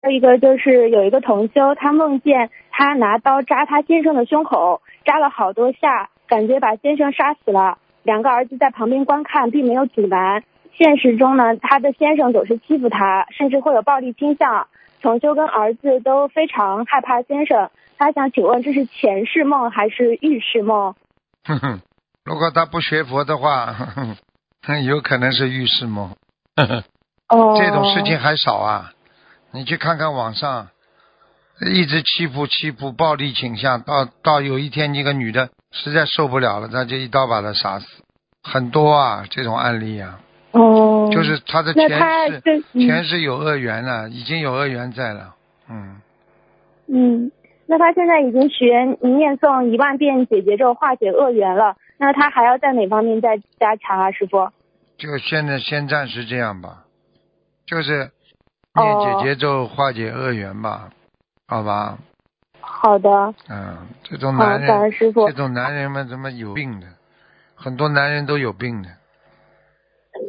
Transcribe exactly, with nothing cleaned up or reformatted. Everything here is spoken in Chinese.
有一个就是有一个同修，他梦见他拿刀扎他先生的胸口，扎了好多下，感觉把先生杀死了。两个儿子在旁边观看，并没有阻拦。现实中呢，他的先生总是欺负他，甚至会有暴力倾向。同修跟儿子都非常害怕先生，他想请问这是前世梦还是预世梦？ 哼哼，如果他不学佛的话，哼哼，有可能是预示梦。呵呵， 哦， 这种事情还少啊。你去看看网上，一直欺负欺负暴力倾向，到到有一天一个女的实在受不了了，他就一刀把他杀死，很多啊这种案例啊。 哦， 就是他的那前世他就嗯前世有恶缘了，已经有恶缘在了。嗯， 嗯，那他现在已经学念诵一万遍解结咒化解恶缘了，那他还要在哪方面再加强啊，师傅？ 就现在先暂时这样吧，就是念解哦， 结咒化解恶缘吧，好吧？ 好的， 嗯，这种好，感男人， 恩师傅这。种男人们怎么有病的？很多男人都有病的。